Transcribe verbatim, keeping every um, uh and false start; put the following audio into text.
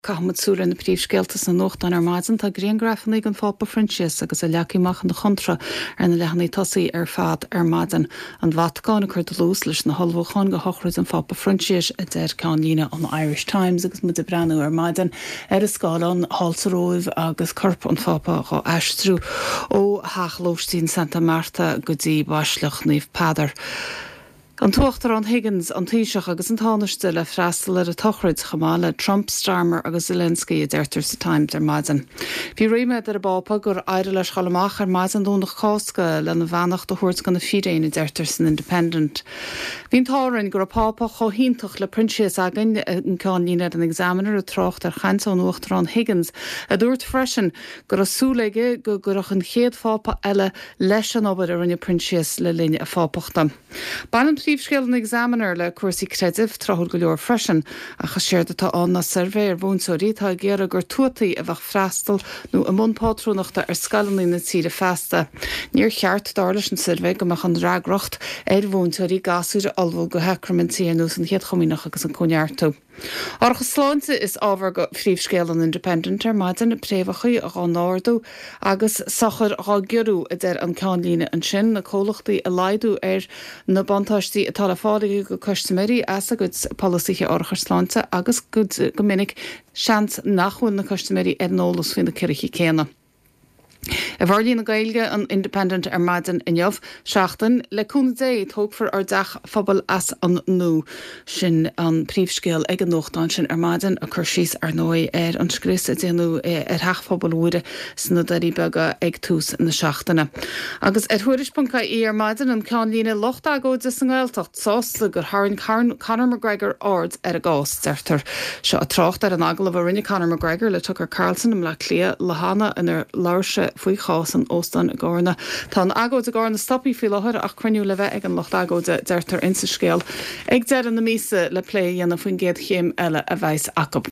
Cahammadsúla na príomhscéaltas na nuacht an armáidin tá griangrafannaigh an fápa Frenchias agus a leacaíach na chuntra ar na lehannaí tosaí ar fad armáidin an Vatican a chuir de lús leis na holbhúchan go hochraid an fápa Frenchias a deir ceann lína an Irish Times agus mu de breanú armáidin ar a scálan hálsaróibh agus corp an fápa go aistrú ó Hachlóistín Santa Marta go dtí Baislech Naomh Peadar. An tuachtar an Higgins an Taoiseach agus an tánaiste le freastal ar a tochraid chamála Trump, Starmer agus Zelensky a deirtar sa Time ar maidin. Bhí réime ar a bápa gur aire leis chalamach ar maidin dúnach cásca le na bheanach do thuirt gan na firéin a deirtar san Independent. Bhín tárann gur a pápa chohíntaach le Princess agan an cáin lína an examiner a trocht ar chaintán uachtar an Higgins a dúirt freisin gur a súlaige go gurach an chéad fápa eile leis an obair ar an Princess le líne a fápachta. Bannan príomhscéal an examiner le cuasaí creidimh trothúil go leor freisin a chaséir atá an na survé ar bhúnsóirí tá géara gur tuataí a bheith freastal nó a mунpátrúnachta ar scalaní na tíre festa. Níor cheart dar leis an survé go meach an rágrocht ar bhúnsóirí gasúir albhú go hecramentí nó an chéad chomínach agus an cóneartú. Orchas sláinte is ábhar go phríomhscéal an Independent ar maidin na préomhachaí a gá náardú agus sachar gá gearú a deir an ceann líne an sin na cólachtaí a laidú ar na bantáistí atá le fádaí go customary as a go policythe orchas sláinte agus go minic seans nachhuiil na customary ar nólas faoin na ciriche céanna. A bharlín na Gaeilge an Independent ar maidin inneamh seachtain le cúna dé tógfar ar deach phobal as an nó sin an príomhscéal ag an nóchtán sin ar maidin a chur síos ar nói ar an scris a déanú ar theach phobal uaire san na darí bega ag tús na seachtainna. Agus ar thuiris.ca í ar maidin an ceann lína locht agóid is an Gaeltacht sásta gur tharn Conor McGregor ord ar a gás deirtar seo a trocht ar an agla bh rinne Conor McGregor le Tucker Carlson am le clia le hána inar láirse faoi chás an óstan a gárna. Tá an agóid a gárna stopí fi láthir ach cruniú le bheith ag an locht agóide deirtar insa scéal. Ag deir an na mísa le plé dhéanana faoin géad chéim eile a bheits acab.